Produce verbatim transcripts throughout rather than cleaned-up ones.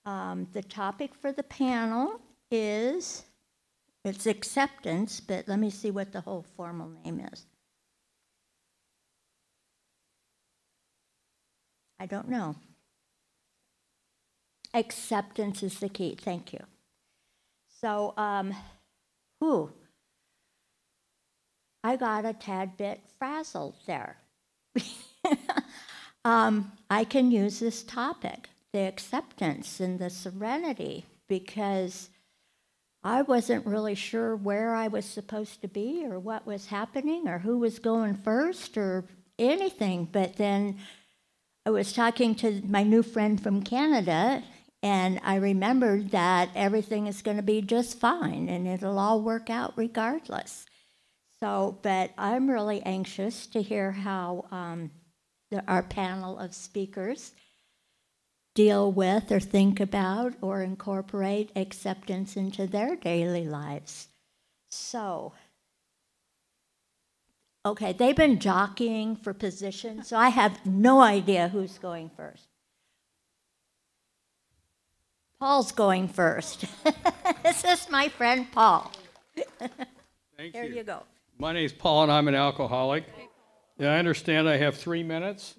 Um, the topic for the panel is, it's acceptance, but let me see what the whole formal name is. I don't know. Acceptance is the key. Thank you. So, um, whew, I got a tad bit frazzled there. um, I can use this topic, the acceptance and the serenity, because I wasn't really sure where I was supposed to be or what was happening or who was going first or anything. But then I was talking to my new friend from Canada, and I remembered that everything is going to be just fine and it'll all work out regardless. So, but I'm really anxious to hear how um, the, our panel of speakers deal with or think about or incorporate acceptance into their daily lives. So, okay, they've been jockeying for position, so I have no idea who's going first. Paul's going first. This is my friend Paul. Thank There you. you go. My name's Paul, and I'm an alcoholic. Yeah, I understand I have three minutes.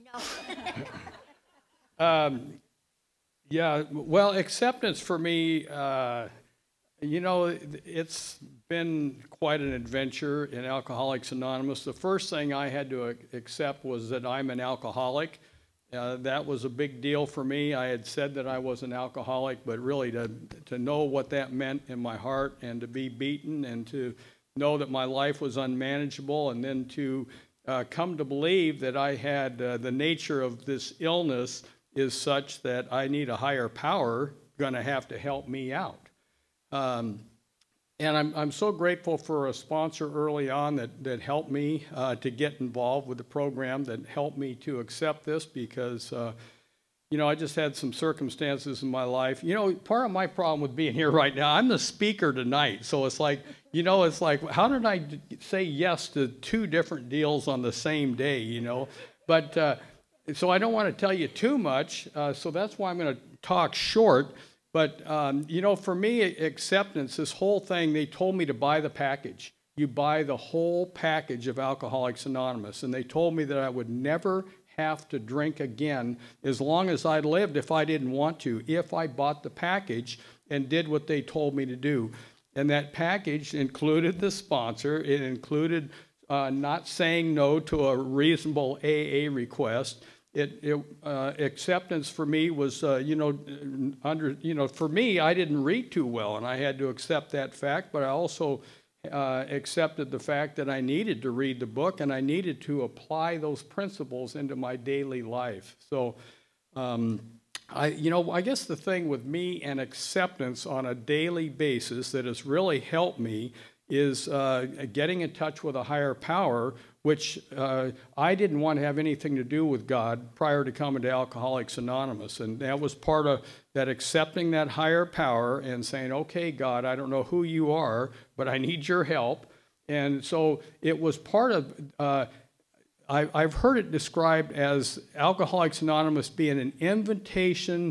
No. um, yeah, well, acceptance for me, uh, you know, it's been quite an adventure in Alcoholics Anonymous. The first thing I had to accept was that I'm an alcoholic. Uh, that was a big deal for me. I had said that I was an alcoholic, but really to to know what that meant in my heart and to be beaten and to know that my life was unmanageable, and then to uh, come to believe that I had uh, the nature of this illness is such that I need a higher power going to have to help me out. Um, and I'm I'm so grateful for a sponsor early on that, that helped me uh, to get involved with the program, that helped me to accept this because, uh, you know, I just had some circumstances in my life. You know, part of my problem with being here right now, I'm the speaker tonight. So it's like, you know, it's like, how did I say yes to two different deals on the same day, you know? But uh, so I don't want to tell you too much. Uh, so that's why I'm going to talk short. But, um, you know, for me, acceptance, this whole thing, they told me to buy the package. You buy the whole package of Alcoholics Anonymous. And they told me that I would never have to drink again as long as I lived if I didn't want to, if I bought the package and did what they told me to do. And that package included the sponsor. It included uh, not saying no to a reasonable A A request. It, it uh, acceptance for me was, uh, you know, under, you know, for me, I didn't read too well, and I had to accept that fact. But I also uh, accepted the fact that I needed to read the book, and I needed to apply those principles into my daily life. So, um, I, you know, I guess the thing with me and acceptance on a daily basis that has really helped me is uh, getting in touch with a higher power, which uh, I didn't want to have anything to do with God prior to coming to Alcoholics Anonymous. And that was part of that, accepting that higher power and saying, okay, God, I don't know who you are, but I need your help. And so it was part of, uh, I, I've heard it described as Alcoholics Anonymous being an invitation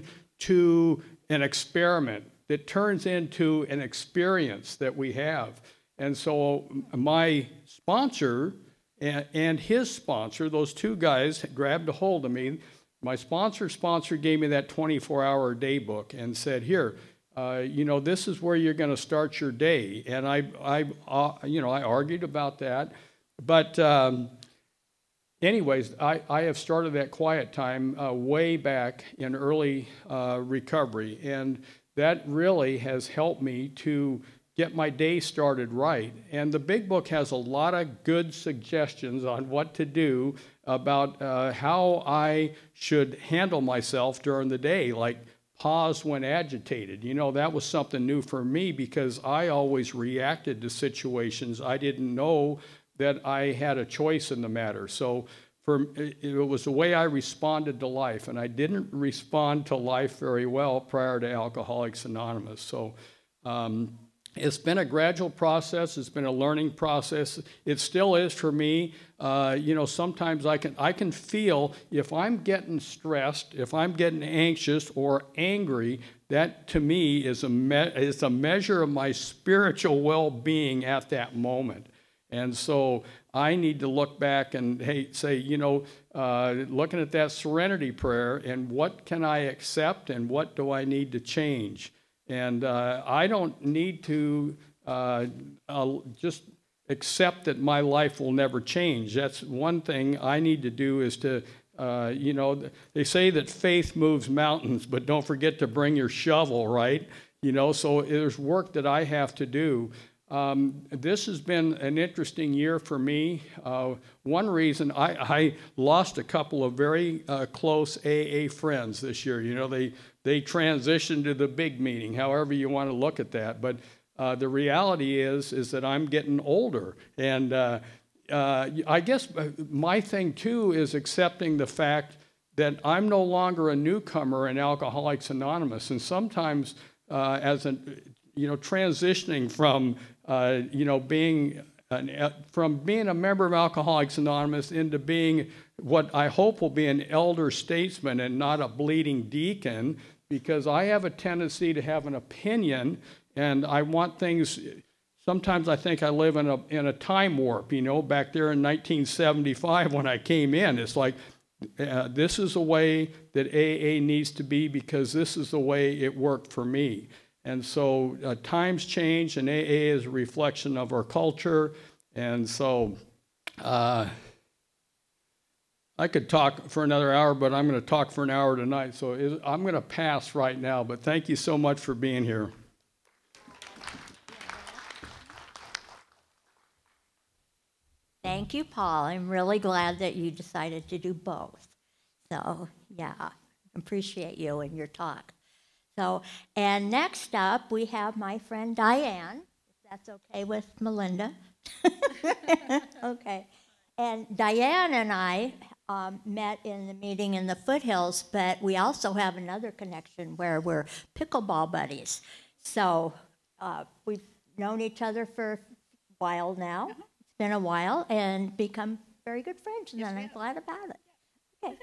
to an experiment that turns into an experience that we have. And so my sponsor and, and his sponsor, those two guys grabbed a hold of me. My sponsor's sponsor gave me that twenty-four hour day book and said, here, uh, you know, this is where you're going to start your day. And I, I uh, you know, I argued about that. But um, anyways, I, I have started that quiet time uh, way back in early uh, recovery. And that really has helped me to get my day started right. And the big book has a lot of good suggestions on what to do about uh, how I should handle myself during the day, like pause when agitated. You know, that was something new for me because I always reacted to situations. I didn't know that I had a choice in the matter. So for it was the way I responded to life, and I didn't respond to life very well prior to Alcoholics Anonymous. So um, it's been a gradual process. It's been a learning process. It still is for me. Uh, you know, sometimes I can I can feel if I'm getting stressed, if I'm getting anxious or angry, that to me is a me- is a measure of my spiritual well-being at that moment. And so I need to look back and hey, say, you know, uh, looking at that serenity prayer, and what can I accept, and what do I need to change? And uh, I don't need to uh, uh, just accept that my life will never change. That's one thing I need to do is to, uh, you know, they say that faith moves mountains, but don't forget to bring your shovel, right? You know, so there's work that I have to do. Um, this has been an interesting year for me. Uh, one reason, I, I lost a couple of very uh, close A A friends this year. You know, they, they transitioned to the big meeting, however you want to look at that. But uh, the reality is, is that I'm getting older. And uh, uh, I guess my thing, too, is accepting the fact that I'm no longer a newcomer in Alcoholics Anonymous. And sometimes uh, as a, you know, transitioning from Uh, you know, being an, uh, from being a member of Alcoholics Anonymous into being what I hope will be an elder statesman and not a bleeding deacon, because I have a tendency to have an opinion, and I want things. Sometimes I think I live in a in a time warp. You know, back there in nineteen seventy-five when I came in, it's like uh, this is the way that A A needs to be because this is the way it worked for me. And so uh, times change, and A A is a reflection of our culture. And so uh, I could talk for another hour, but I'm going to talk for an hour tonight. So it, I'm going to pass right now, but thank you so much for being here. Thank you, Paul. I'm really glad that you decided to do both. So, yeah, appreciate you and your talk. So, and next up, we have my friend Diane, if that's okay with Melinda. Okay. And Diane and I um, met in the meeting in the foothills, but we also have another connection where we're pickleball buddies. So uh, we've known each other for a while now. Uh-huh. It's been a while, and become very good friends, and yes, I'm glad about it. Okay.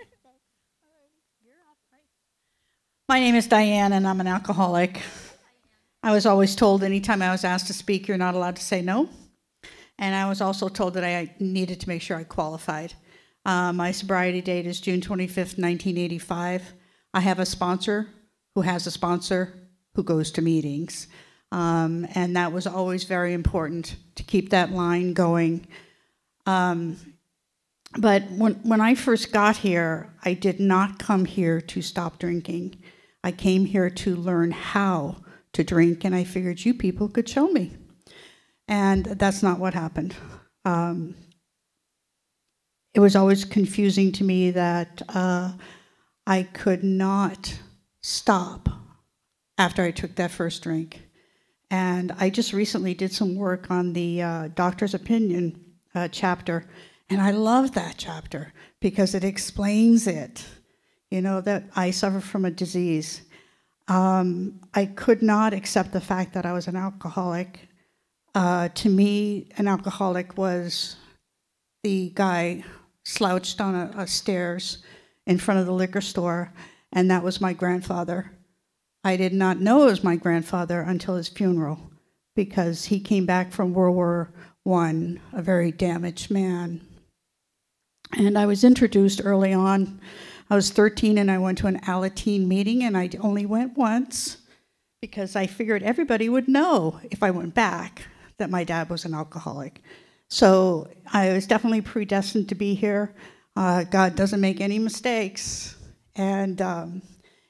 My name is Diane, and I'm an alcoholic. I was always told anytime I was asked to speak, you're not allowed to say no. And I was also told that I needed to make sure I qualified. Uh, my sobriety date is June twenty-fifth, nineteen eighty-five. I have a sponsor who has a sponsor who goes to meetings. Um, and that was always very important to keep that line going. Um, but when, when I first got here, I did not come here to stop drinking. I came here to learn how to drink, and I figured you people could show me. And that's not what happened. Um, it was always confusing to me that uh, I could not stop after I took that first drink. And I just recently did some work on the uh, doctor's opinion uh, chapter, and I love that chapter because it explains it. You know, that I suffer from a disease. Um, I could not accept the fact that I was an alcoholic. Uh, to me, an alcoholic was the guy slouched on a, a stairs in front of the liquor store, and that was my grandfather. I did not know it was my grandfather until his funeral, because he came back from World War One, a very damaged man. And I was introduced early on. I was thirteen and I went to an Alateen meeting, and I only went once because I figured everybody would know if I went back that my dad was an alcoholic. So I was definitely predestined to be here. Uh, God doesn't make any mistakes. And um,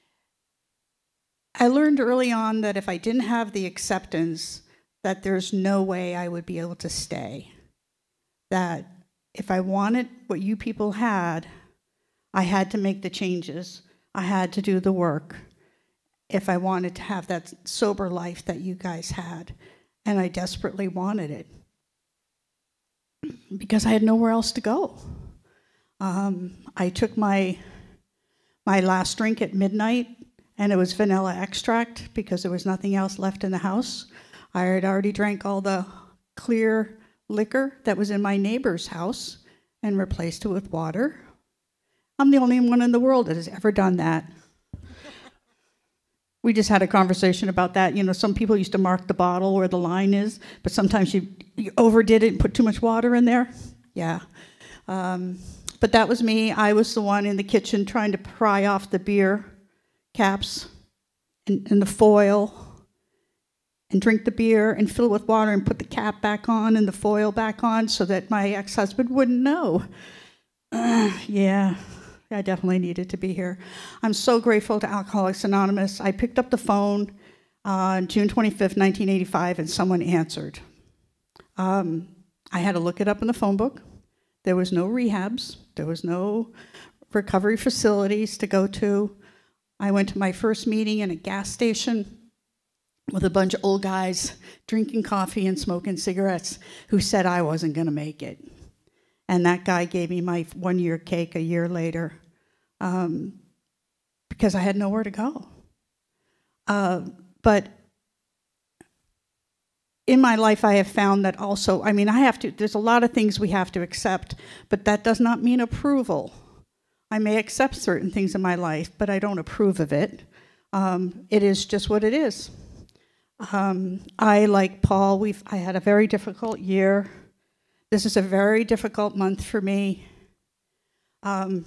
I learned early on that if I didn't have the acceptance, that there's no way I would be able to stay. That if I wanted what you people had, I had to make the changes. I had to do the work if I wanted to have that sober life that you guys had. And I desperately wanted it because I had nowhere else to go. Um, I took my my last drink at midnight, and it was vanilla extract because there was nothing else left in the house. I had already drank all the clear liquor that was in my neighbor's house and replaced it with water. I'm the only one in the world that has ever done that. We just had a conversation about that. You know, some people used to mark the bottle where the line is, but sometimes you, you overdid it and put too much water in there. Yeah. Um, but that was me. I was the one in the kitchen trying to pry off the beer caps and, and the foil and drink the beer and fill it with water and put the cap back on and the foil back on so that my ex-husband wouldn't know. Uh, yeah. I definitely needed to be here. I'm so grateful to Alcoholics Anonymous. I picked up the phone on June twenty-fifth, nineteen eighty-five, and someone answered. Um, I had to look it up in the phone book. There was no rehabs. There was no recovery facilities to go to. I went to my first meeting in a gas station with a bunch of old guys drinking coffee and smoking cigarettes who said I wasn't going to make it. And that guy gave me my one-year cake a year later um, because I had nowhere to go. Uh, but in my life, I have found that also, I mean, I have to, there's a lot of things we have to accept, but that does not mean approval. I may accept certain things in my life, but I don't approve of it. Um, it is just what it is. Um, I, like Paul, we've, I had a very difficult year. This is a very difficult month for me. Um,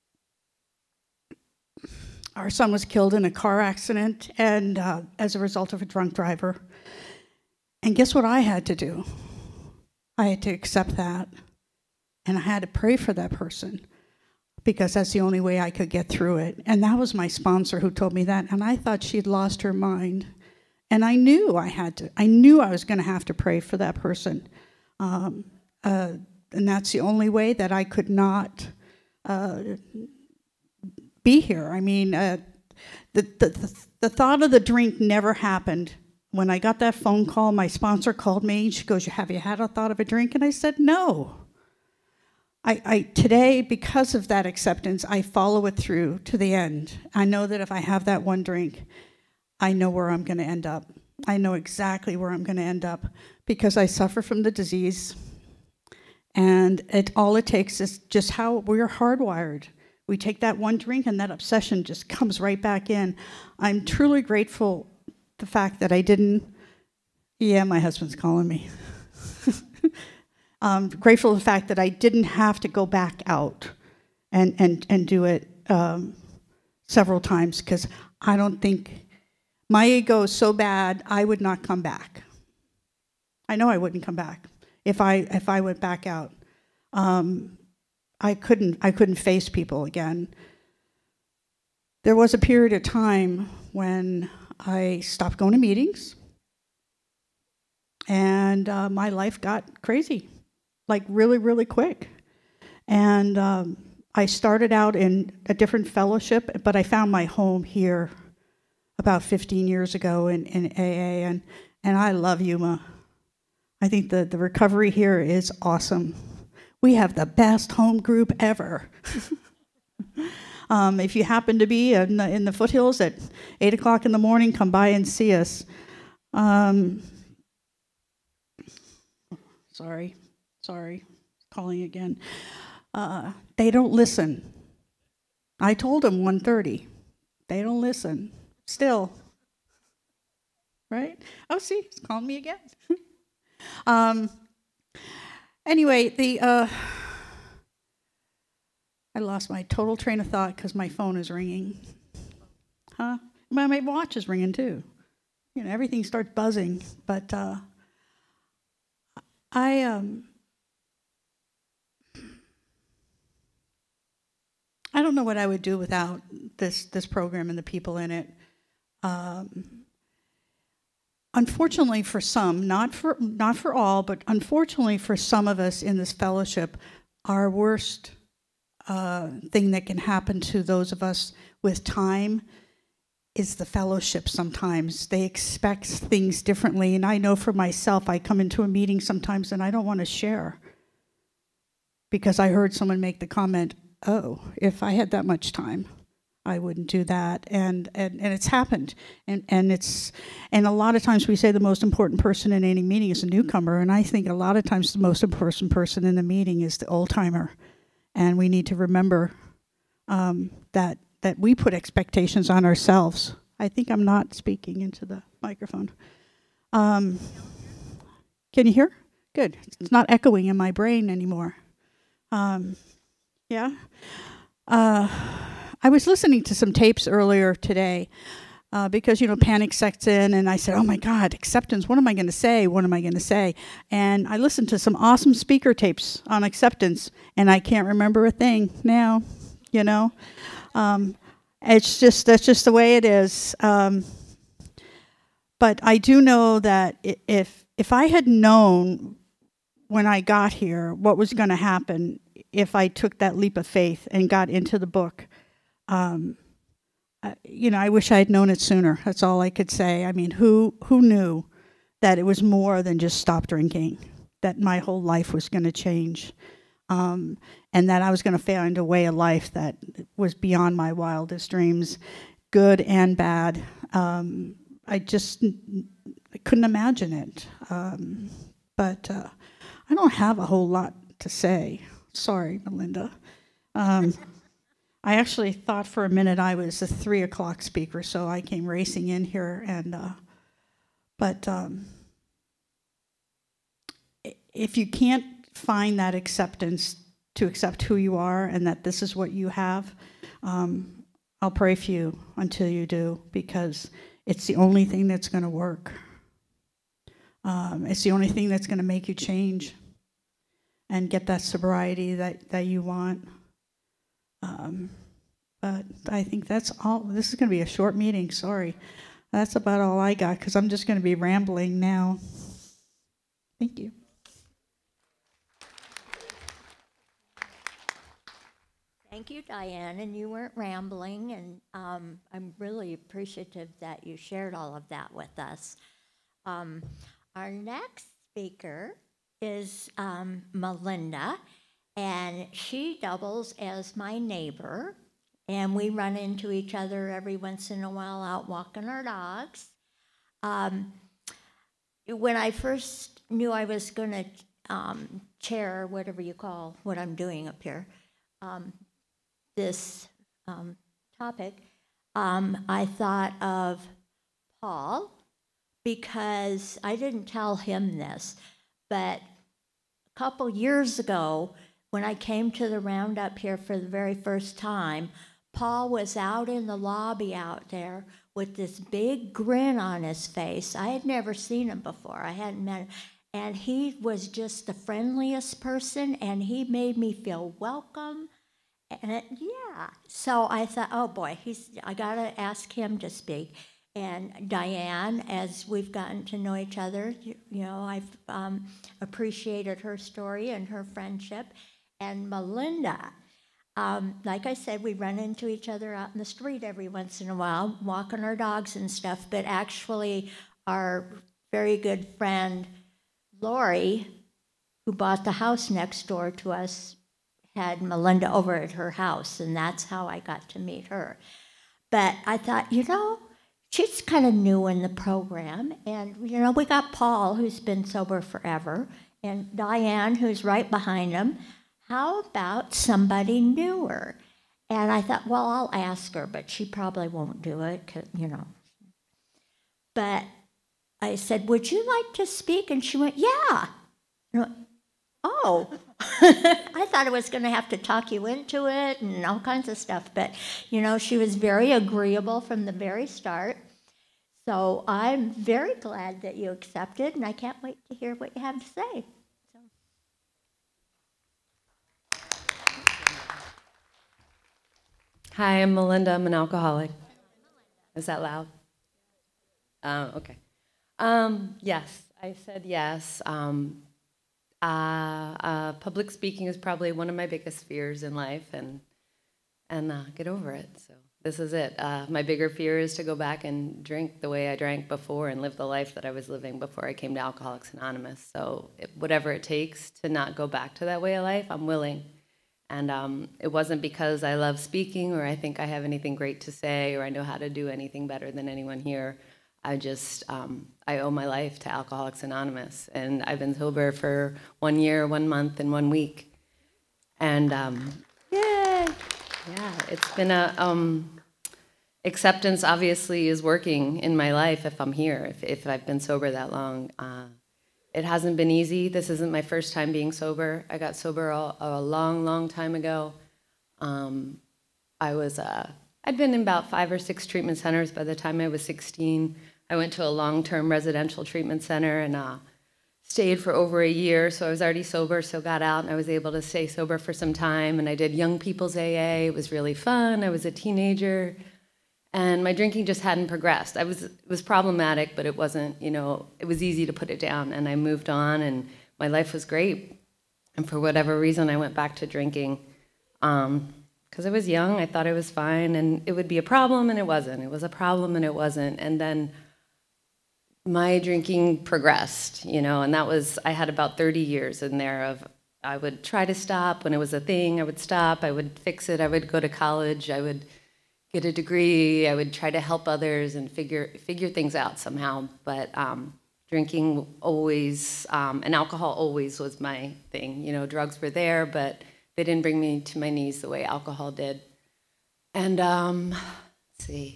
our son was killed in a car accident and uh, as a result of a drunk driver. And guess what I had to do? I had to accept that. And I had to pray for that person because that's the only way I could get through it. And that was my sponsor who told me that. And I thought she'd lost her mind. And I knew I had to. I knew I was going to have to pray for that person. Um, Uh, and that's the only way that I could not uh, be here. I mean, uh, the, the the thought of the drink never happened. When I got that phone call, my sponsor called me. She goes, "Have you had a thought of a drink?" And I said, "No." I, I today, because of that acceptance, I follow it through to the end. I know that if I have that one drink, I know where I'm going to end up. I know exactly where I'm going to end up because I suffer from the disease. And it, all it takes is just how we're hardwired. We take that one drink and that obsession just comes right back in. I'm truly grateful the fact that I didn't, yeah, my husband's calling me. I'm grateful the fact that I didn't have to go back out and, and, and do it um, several times because I don't think, my ego is so bad, I would not come back. I know I wouldn't come back. If I if I went back out, um, I couldn't I couldn't face people again. There was a period of time when I stopped going to meetings, and uh, my life got crazy, like really really quick. And um, I started out in a different fellowship, but I found my home here about fifteen years ago in, in A A, and and I love Yuma. I think the, the recovery here is awesome. We have the best home group ever. um, if you happen to be in the, in the foothills at eight o'clock in the morning, come by and see us. Um, sorry, sorry, calling again. Uh, they don't listen. I told them one thirty. They don't listen. Still. Right? Oh, see, he's calling me again. Um, anyway, the uh, I lost my total train of thought because my phone is ringing. Huh? My, my watch is ringing too. You know, everything starts buzzing. But uh, I um, I don't know what I would do without this this program and the people in it. Um, Unfortunately for some, not for not for all, but unfortunately for some of us in this fellowship, our worst uh, thing that can happen to those of us with time is the fellowship sometimes. They expect things differently, and I know for myself, I come into a meeting sometimes and I don't want to share because I heard someone make the comment, oh, if I had that much time, I wouldn't do that. And, and, and it's happened. And, and it's, and a lot of times we say the most important person in any meeting is a newcomer. And I think a lot of times the most important person in the meeting is the old timer. And we need to remember um, that, that we put expectations on ourselves. I think I'm not speaking into the microphone. Um, can you hear? Good. It's not echoing in my brain anymore. Um, yeah. Uh, I was listening to some tapes earlier today uh, because, you know, panic sets in, and I said, oh, my God, acceptance, what am I going to say? What am I going to say? And I listened to some awesome speaker tapes on acceptance, and I can't remember a thing now, you know. Um, it's just, that's just the way it is. Um, but I do know that if if I had known when I got here what was going to happen if I took that leap of faith and got into the book, Um, uh, you know, I wish I had known it sooner. That's all I could say. I mean, who who knew that it was more than just stop drinking, that my whole life was going to change, um, and that I was going to find a way of life that was beyond my wildest dreams, good and bad. Um, I just I couldn't imagine it. Um, but uh, I don't have a whole lot to say. Sorry, Melinda. Um, I actually thought for a minute I was a three o'clock speaker, so I came racing in here. And uh, but um, if you can't find that acceptance to accept who you are and that this is what you have, um, I'll pray for you until you do, because it's the only thing that's going to work. Um, it's the only thing that's going to make you change and get that sobriety that, that you want. Um, but I think that's all. This is going to be a short meeting. Sorry. That's about all I got, because I'm just going to be rambling now. Thank you. Thank you, Diane, and you weren't rambling, and um, I'm really appreciative that you shared all of that with us. Um, our next speaker is um, Melinda, and she doubles as my neighbor, and we run into each other every once in a while out walking our dogs. Um, when I first knew I was going to um, chair, whatever you call what I'm doing up here, um, this um, topic, um, I thought of Paul, because I didn't tell him this, but a couple years ago, when I came to the roundup here for the very first time, Paul was out in the lobby out there with this big grin on his face. I had never seen him before. I hadn't met him. And he was just the friendliest person, and he made me feel welcome. And it, yeah, so I thought, oh boy, he's. I gotta ask him to speak. And Diane, as we've gotten to know each other, you, you know, I've um, appreciated her story and her friendship. And Melinda, um, like I said, we run into each other out in the street every once in a while, walking our dogs and stuff. But actually, our very good friend Lori, who bought the house next door to us, had Melinda over at her house, and that's how I got to meet her. But I thought, you know, she's kind of new in the program, and, you know, we got Paul, who's been sober forever, and Diane, who's right behind him. How about somebody newer? And I thought, well, I'll ask her, but she probably won't do it, 'cause, you know. But I said, would you like to speak? And she went, yeah. And I went, oh. I thought I was going to have to talk you into it and all kinds of stuff. But, you know, she was very agreeable from the very start. So I'm very glad that you accepted, and I can't wait to hear what you have to say. So. Hi, I'm Melinda. I'm an alcoholic. Is that loud? Um, okay. Um, yes, I said yes. Um, Uh, uh, public speaking is probably one of my biggest fears in life, and and uh, get over it. So this is it. Uh, my bigger fear is to go back and drink the way I drank before and live the life that I was living before I came to Alcoholics Anonymous. So it, whatever it takes to not go back to that way of life, I'm willing. And um, it wasn't because I love speaking or I think I have anything great to say or I know how to do anything better than anyone here. I just, um, I owe my life to Alcoholics Anonymous. And I've been sober for one year, one month, and one week. And um, yay! Yeah, it's been a, um, acceptance obviously is working in my life if I'm here, if, if I've been sober that long. Uh, It hasn't been easy. This isn't my first time being sober. I got sober a, a long, long time ago. Um, I was, uh, I'd been in about five or six treatment centers by the time I was sixteen. I went to a long-term residential treatment center and uh, stayed for over a year. So I was already sober, so got out and I was able to stay sober for some time. And I did Young People's A A. It was really fun. I was a teenager. And my drinking just hadn't progressed. I was, it was problematic, but it wasn't, you know, it was easy to put it down. And I moved on, and my life was great. And for whatever reason, I went back to drinking. Because I was young, I thought I was fine, and it would be a problem, and it wasn't. It was a problem, and it wasn't. And then my drinking progressed, you know, and that was, I had about thirty years in there of, I would try to stop. When it was a thing, I would stop. I would fix it. I would go to college. I would get a degree. I would try to help others and figure figure things out somehow. But um, drinking always, um, and alcohol always was my thing. You know, drugs were there, but they didn't bring me to my knees the way alcohol did. And um, let's see.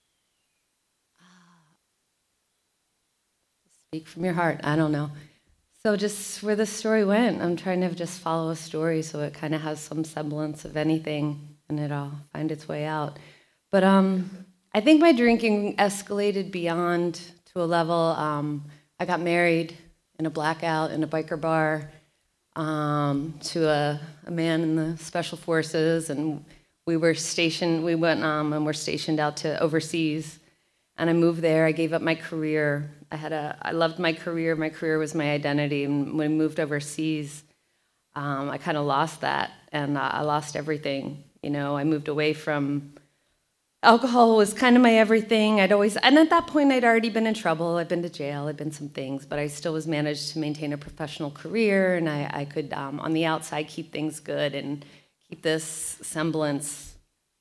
Speak from your heart. I don't know. So just where the story went, I'm trying to just follow a story so it kind of has some semblance of anything, and it'll find its way out. But um, I think my drinking escalated beyond to a level. Um, I got married in a blackout in a biker bar um, to a, a man in the special forces, and we were stationed. We went um, and were stationed out to overseas. And I moved there. I gave up my career. I had a. I loved my career. My career was my identity. And when I moved overseas, um, I kind of lost that, and uh, I lost everything. You know, I moved away from. Alcohol was kind of my everything. I'd always, and at that point, I'd already been in trouble. I'd been to jail. I'd been some things, but I still was managed to maintain a professional career, and I, I could, um, on the outside, keep things good and keep this semblance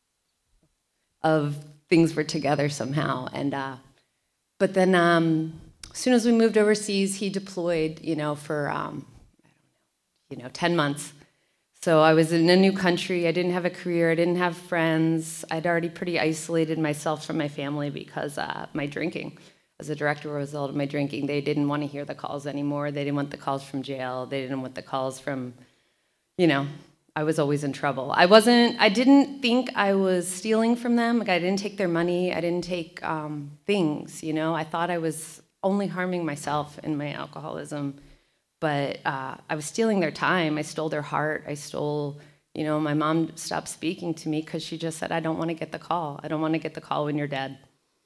of things were together somehow. And uh, but then, um, as soon as we moved overseas, he deployed, you know, for um, I don't know, you know, ten months. So I was in a new country. I didn't have a career. I didn't have friends. I'd already pretty isolated myself from my family because uh, my drinking. As a direct result of my drinking, they didn't want to hear the calls anymore. They didn't want the calls from jail. They didn't want the calls from, you know, I was always in trouble. I wasn't, I didn't think I was stealing from them. Like I didn't take their money. I didn't take um, things, you know. I thought I was only harming myself in my alcoholism. But uh, I was stealing their time. I stole their heart. I stole, you know, my mom stopped speaking to me because she just said, I don't want to get the call. I don't want to get the call when you're dead.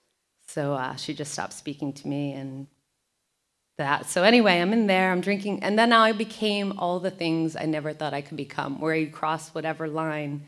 So uh, she just stopped speaking to me and that. So anyway, I'm in there, I'm drinking. And then now I became all the things I never thought I could become, where you cross whatever line.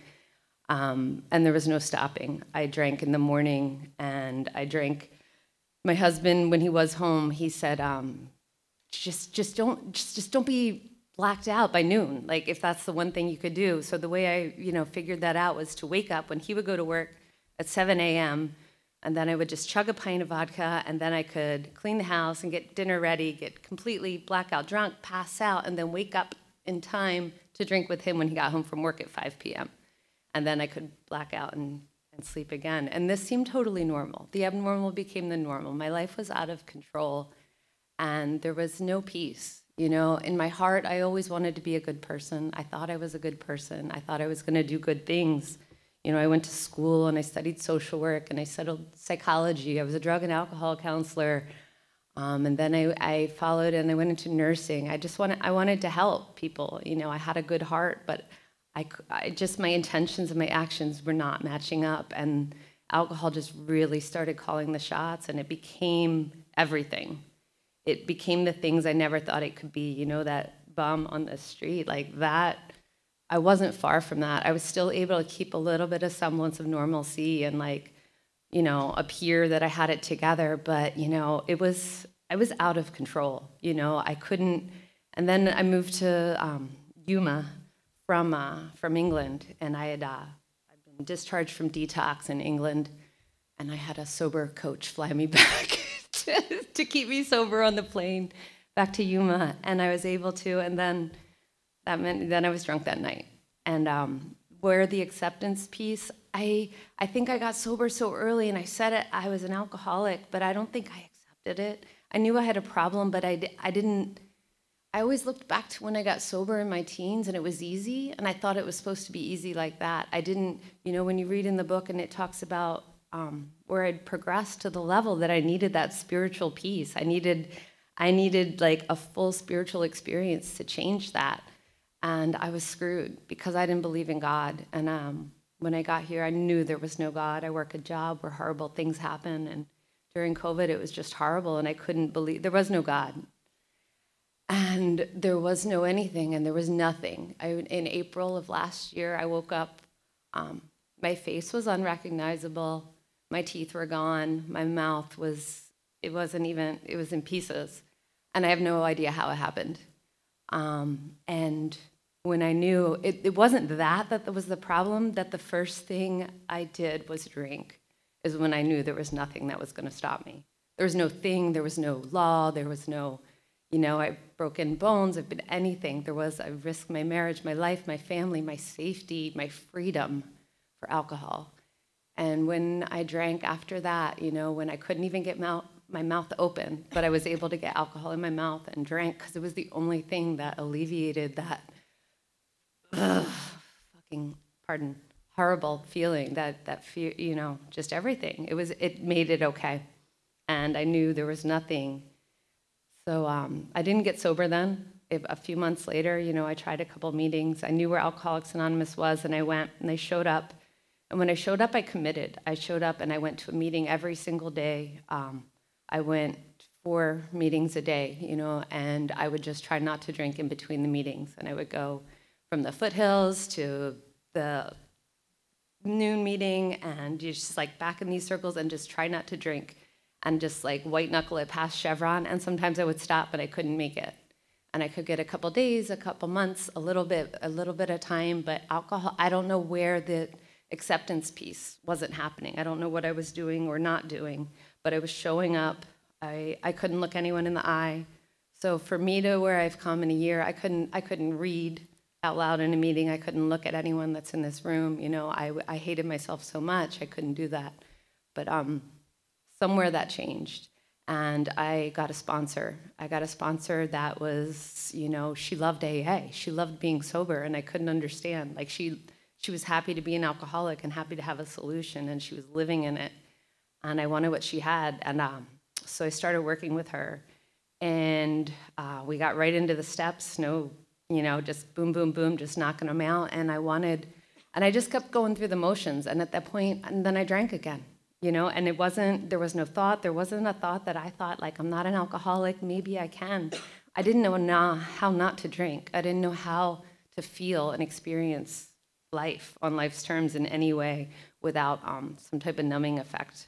Um, and there was no stopping. I drank in the morning and I drank. My husband, when he was home, he said, um, Just, just don't, just, just don't be blacked out by noon. Like if that's the one thing you could do. So the way I, you know, figured that out was to wake up when he would go to work at seven a.m. and then I would just chug a pint of vodka, and then I could clean the house and get dinner ready, get completely blackout drunk, pass out, and then wake up in time to drink with him when he got home from work at five p.m. And then I could black out and, and sleep again. And this seemed totally normal. The abnormal became the normal. My life was out of control. And there was no peace. You know, in my heart, I always wanted to be a good person. I thought I was a good person. I thought I was going to do good things. You know, I went to school and I studied social work and I studied psychology. I was a drug and alcohol counselor. Um, and then I, I followed and I went into nursing. I just wanted, I wanted to help people. You know, I had a good heart, but I, I just, my intentions and my actions were not matching up. And alcohol just really started calling the shots, and it became everything. It became the things I never thought it could be, you know, that bum on the street, like that. I wasn't far from that. I was still able to keep a little bit of semblance of normalcy and like, you know, appear that I had it together, but, you know, it was, I was out of control, you know, I couldn't, and then I moved to um, Yuma from uh, from England, and I had uh, I'd been discharged from detox in England, and I had a sober coach fly me back to, to keep me sober on the plane back to Yuma, and I was able to, and then that meant then I was drunk that night. And um, where the acceptance piece, I I think I got sober so early, and I said it, I was an alcoholic, but I don't think I accepted it. I knew I had a problem, but I, I didn't, I always looked back to when I got sober in my teens, and it was easy, and I thought it was supposed to be easy like that. I didn't, you know, when you read in the book and it talks about um, where I'd progressed to the level that I needed that spiritual peace. I needed, I needed like a full spiritual experience to change that. And I was screwed because I didn't believe in God. And um, when I got here, I knew there was no God. I work a job where horrible things happen, and during COVID, it was just horrible, and I couldn't believe, there was no God. And there was no anything, and there was nothing. I, in April of last year, I woke up, um, my face was unrecognizable, my teeth were gone, my mouth was, it wasn't even, it was in pieces, and I have no idea how it happened. Um, and when I knew, it, it wasn't that that was the problem, that the first thing I did was drink. Is when I knew there was nothing that was going to stop me. There was no thing, there was no law, there was no, you know, I've broken bones, I've been anything. There was, I risked my marriage, my life, my family, my safety, my freedom for alcohol. And when I drank after that, you know, when I couldn't even get mouth, my mouth open, but I was able to get alcohol in my mouth and drank because it was the only thing that alleviated that, ugh, fucking, pardon, horrible feeling, that that fear, you know, just everything. It was, it made it okay, and I knew there was nothing. So um, I didn't get sober then. If, a few months later, you know, I tried a couple meetings. I knew where Alcoholics Anonymous was, and I went, and they showed up. And when I showed up, I committed. I showed up, and I went to a meeting every single day. Um, I went four meetings a day, you know, and I would just try not to drink in between the meetings. And I would go from the foothills to the noon meeting, and you're just like back in these circles and just try not to drink and just like white knuckle it past Chevron. And sometimes I would stop, but I couldn't make it. And I could get a couple days, a couple months, a little bit, a little bit of time, but alcohol, I don't know where the acceptance piece wasn't happening. I don't know what I was doing or not doing, but I was showing up. I, I couldn't look anyone in the eye. So for me to where I've come in a year, I couldn't, I couldn't read out loud in a meeting. I couldn't look at anyone that's in this room. You know, I, I hated myself so much, I couldn't do that. But um, somewhere that changed. And I got a sponsor. I got a sponsor that was, you know, she loved A A. She loved being sober, and I couldn't understand. Like, she she was happy to be an alcoholic and happy to have a solution, and she was living in it. And I wanted what she had. And um, so I started working with her. And uh, we got right into the steps, no, you know, just boom, boom, boom, just knocking them out. And I wanted, and I just kept going through the motions. And at that point, and then I drank again. You know, and it wasn't, there was no thought, there wasn't a thought that I thought, like, I'm not an alcoholic, maybe I can. I didn't know nah, how not to drink. I didn't know how to feel and experience life on life's terms in any way without um, some type of numbing effect.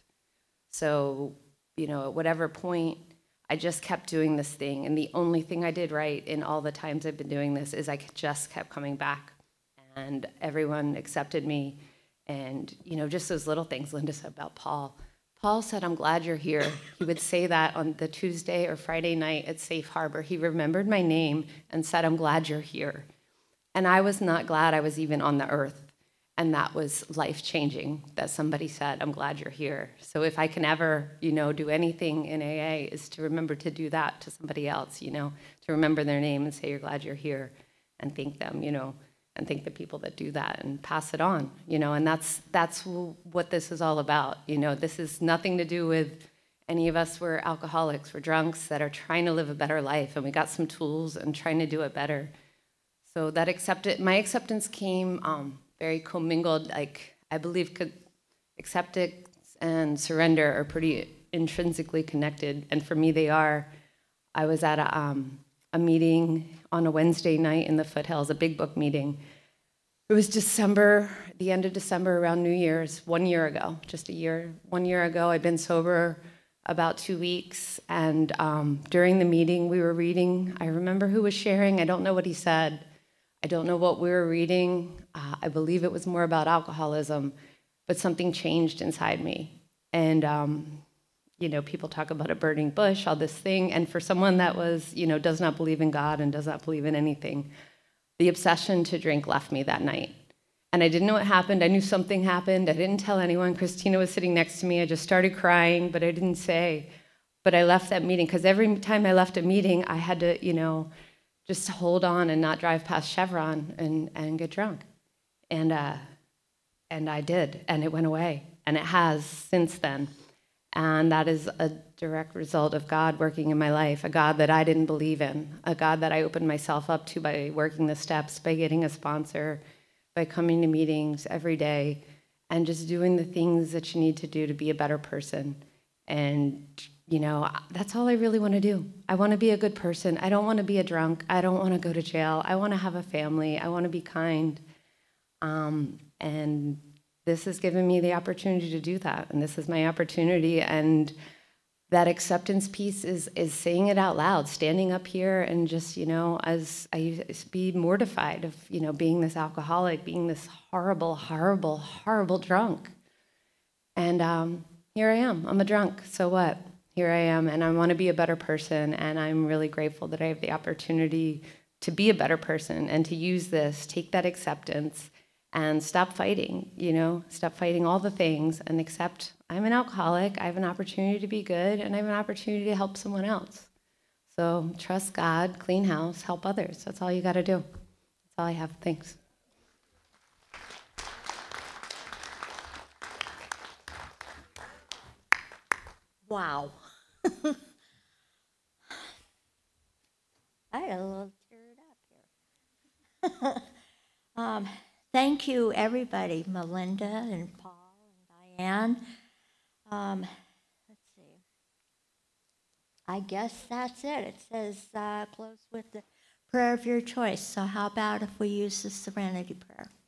So, you know, at whatever point, I just kept doing this thing. And the only thing I did right in all the times I've been doing this is I just kept coming back. And everyone accepted me. And, you know, just those little things Linda said about Paul. Paul said, I'm glad you're here. He would say that on the Tuesday or Friday night at Safe Harbor. He remembered my name and said, I'm glad you're here. And I was not glad I was even on the earth. And that was life-changing, that somebody said, I'm glad you're here. So if I can ever, you know, do anything in A A is to remember to do that to somebody else, you know, to remember their name and say, you're glad you're here, and thank them, you know. And thank the people that do that and pass it on, you know, and that's that's what this is all about. You know, this is nothing to do with any of us. We're alcoholics, we're drunks that are trying to live a better life, and we got some tools and trying to do it better. So that accepted, my acceptance came um, very commingled. Like, I believe co- acceptance and surrender are pretty intrinsically connected, and for me they are. I was at a um, a meeting on a Wednesday night in the Foothills, a big book meeting. It was December, the end of December, around New Year's, one year ago, just a year, one year ago. I'd been sober about two weeks, and um, during the meeting we were reading, I remember who was sharing, I don't know what he said. I don't know what we were reading. Uh, I believe it was more about alcoholism, but something changed inside me. And, um, you know, people talk about a burning bush, all this thing. And for someone that was, you know, does not believe in God and does not believe in anything, the obsession to drink left me that night. And I didn't know what happened. I knew something happened. I didn't tell anyone. Christina was sitting next to me. I just started crying, but I didn't say. But I left that meeting because every time I left a meeting, I had to, you know, just hold on and not drive past Chevron and, and get drunk. And, uh, and I did, and it went away. And it has since then. And that is a direct result of God working in my life, a God that I didn't believe in, a God that I opened myself up to by working the steps, by getting a sponsor, by coming to meetings every day, and just doing the things that you need to do to be a better person. And, you know, that's all I really want to do. I want to be a good person. I don't want to be a drunk. I don't want to go to jail. I want to have a family. I want to be kind. Um, and this has given me the opportunity to do that. And this is my opportunity. And that acceptance piece is is saying it out loud, standing up here and just, you know, as I used to be mortified of, you know, being this alcoholic, being this horrible, horrible, horrible drunk. And um, here I am. I'm a drunk. So what? Here I am. And I want to be a better person. And I'm really grateful that I have the opportunity to be a better person and to use this, take that acceptance, and stop fighting, you know, stop fighting all the things and accept I'm an alcoholic, I have an opportunity to be good, and I have an opportunity to help someone else. So trust God, clean house, help others. That's all you got to do. That's all I have. Thanks. Wow. I got a little teared up here. um, thank you, everybody, Melinda and Paul and Diane. Um, let's see. I guess that's it. It says uh, close with the prayer of your choice. So how about if we use the Serenity Prayer?